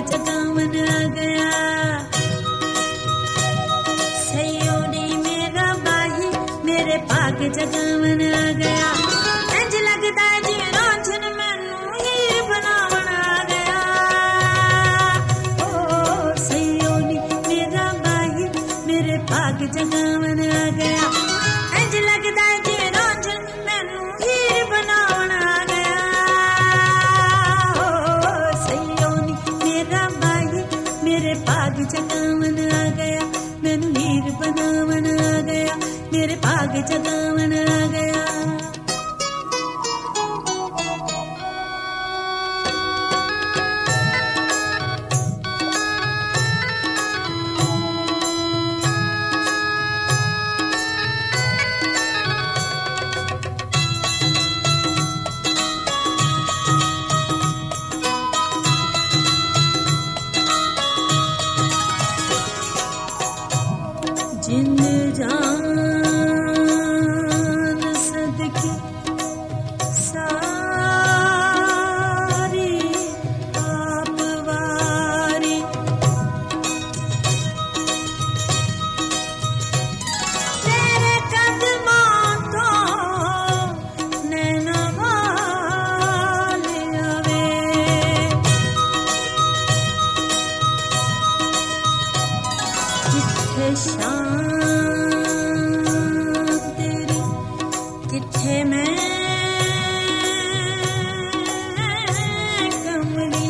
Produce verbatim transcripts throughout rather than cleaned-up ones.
जगावन आ गया। सैयो नी मेरा बाही मेरे भाग जगावन आ गया। इंज लगदा जी रांझन मैनू हीर बनावन आ गया। ओ सैयो नी मेरा बाही मेरे भाग जगावन आ गया। इंज लगदा जी रांझन मैनू हीर बनावन आ गया। ओ सैयो नी मेरा बाही मेरे भाग जगावन आ गया। मैनू हीर बनावन आ गया। मेरे भाग जगावन आ गया। जिंद जान सदके सारी आप वारी। तेरे कदमां तो नैना वाल आवे। जिथे शाम तेरी किथे मैं कमली।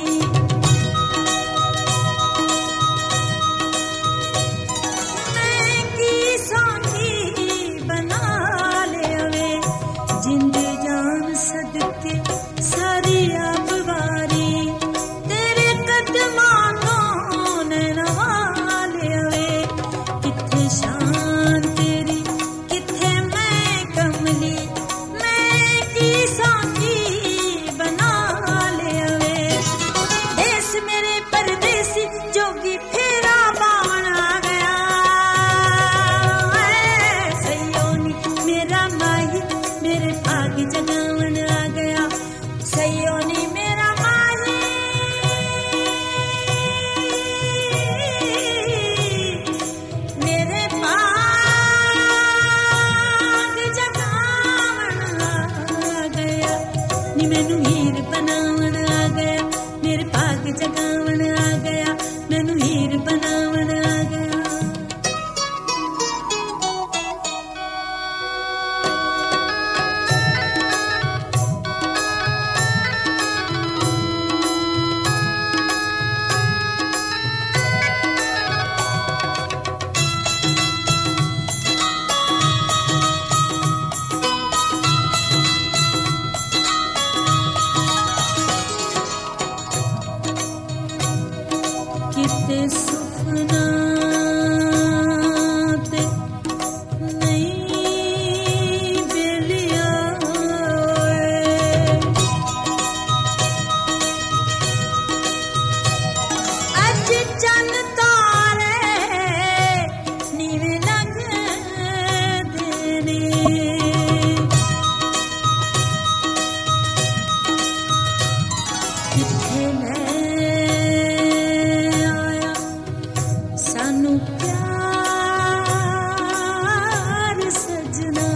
मैं की सौंधी बना ले आवे। जिंद जान सदके सारी आप वारी। तेरे कदमां तो नैना वाल आवे। किथे शान तेरी किथे मैं कमली। मैं की सौंधी बना ले आवे। देश मेरे परदेसी जोगी फेरा पावन आ गया। सैयो नी मेरा माही मेरे भाग जगावन आ गया। सैयो नी मेरा माही मेरे भाग जगावन आ गया। नी मैनू हीर बनावन आ गया। मेरे भाग जगावन आ गया। मैनू हीर बनावन आ गया। किते सुफना ते नहीं बेलिया होए। अज चन तारे नीवे लगदे ने। किथे ले आया सानू प्यार सजना।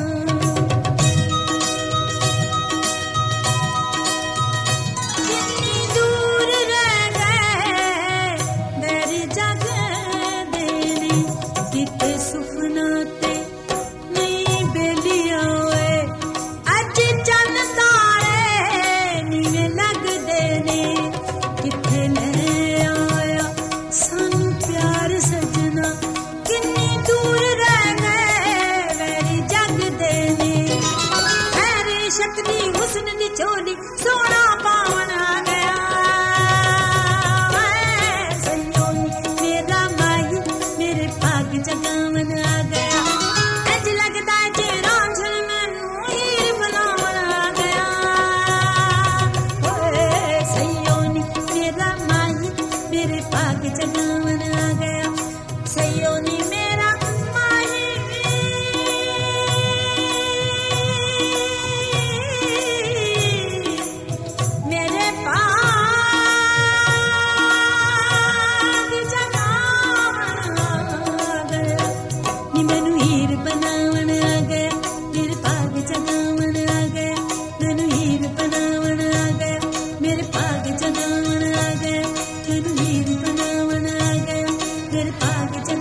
कितनी दूर रह गए मेरी जगह देनी। किते सुफना ते नहीं बेलिया होए। अज चन तारे नीवे लगदे ने। भाग